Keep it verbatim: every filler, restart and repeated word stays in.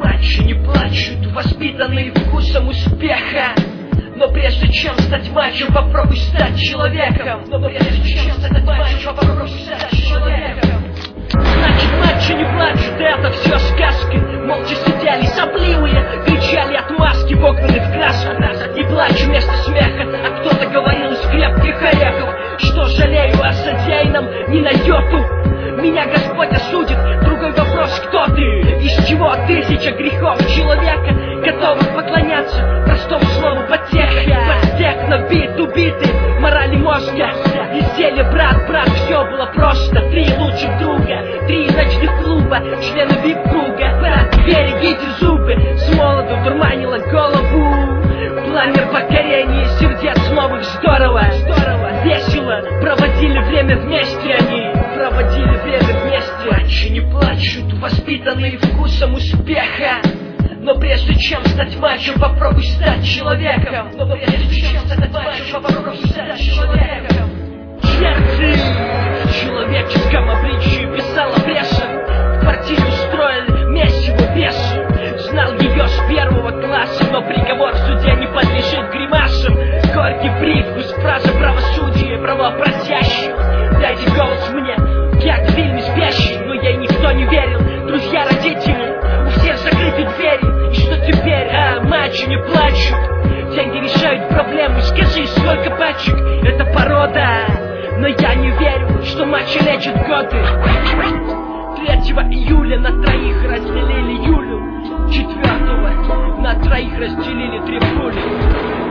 Мачо не плачут, воспитанные вкусом успеха. Но прежде чем стать мачо, попробуй стать человеком. Но прежде чем стать мачо, попробуй стать человеком. Значит, мачо не плачут, это все сказки. Молча сидели сопливые, кричали от маски, вогнаны в краску. И плачу вместо смеха, а кто-то говорил из крепких орехов, что жалею о содеянном ни на йоту. Меня Господь осудит, другой вопрос, кто ты? Из чего тысяча грехов человека готовых поклоняться простому слову потеха? Под техно бит убиты, морали мозга. Изделие брат, брат, все было просто. Три лучших друга, три ночных клуба, члены вип-круга. Брат, берегите зубы, с молоду дурманила голову. Пламя покорения сердец новых здорово, здорово, весело проводили время вместе они. Проводили время вместе. Мачо не плачут, воспитанные вкусом успеха. Но прежде чем стать мачо, попробуй стать человеком. Но прежде чем стать мачо, попробуй стать человеком. Сердце в человеческом обличии писала бреша. В квартире устроили месиво бесы. Знал ее с первого класса, но приговор в суде не подлежит гримасам. Горький привкус, фраза правосудия, правопросящих. Дайте голос мне, я в фильме спящий, но ей никто не верил. Друзья, родители, у всех закрыты двери. И что теперь, а, мачо не плачут? Деньги решают проблемы, скажи, сколько пачек? Это порода, но я не верю, что мачо лечит годы. Третьего июля на троих разделили Юлю. Четвертого на троих разделили три пули.